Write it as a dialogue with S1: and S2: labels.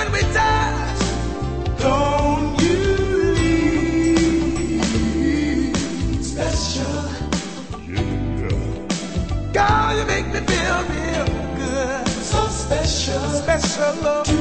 S1: when we touch. Don't you leave. Special. God, you make me feel real good. So special. Special love.